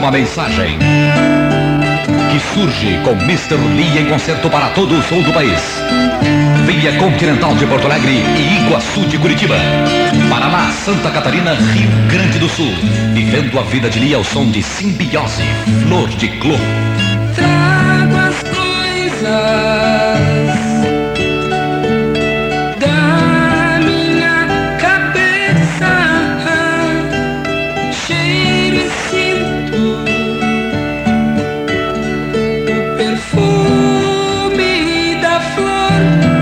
uma mensagem que surge com Mr. Lee em concerto para todo o sul do país. Via Continental de Porto Alegre e Iguaçu de Curitiba. Paraná, Santa Catarina, Rio Grande do Sul. Vivendo a vida de Lee ao som de Simbiose, Flor de Clô. Trago as coisas da minha cabeça, cheiro e sinto o perfume da flor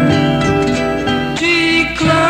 de clã.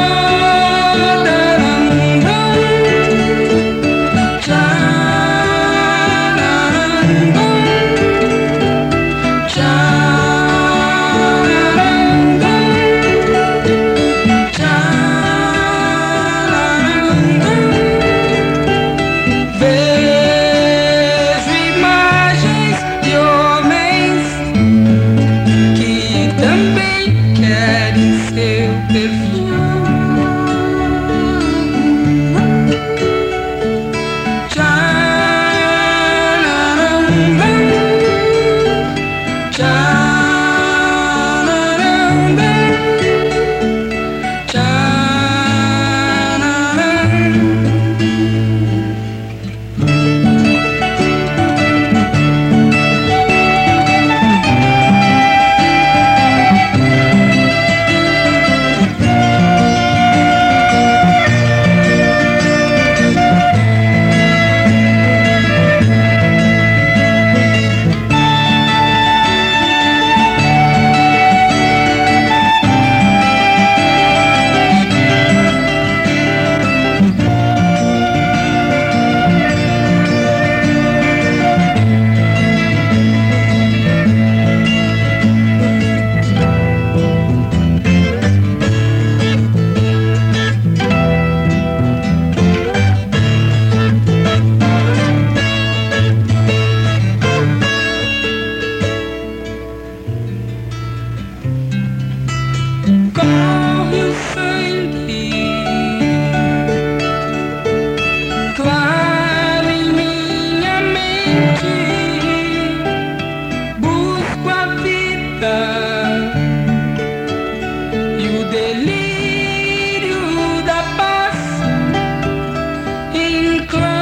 Corre o sangue claro em minha mente, busco a vida e o delírio da paz em clã.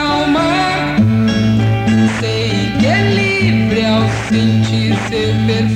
Sentir ser perfeito.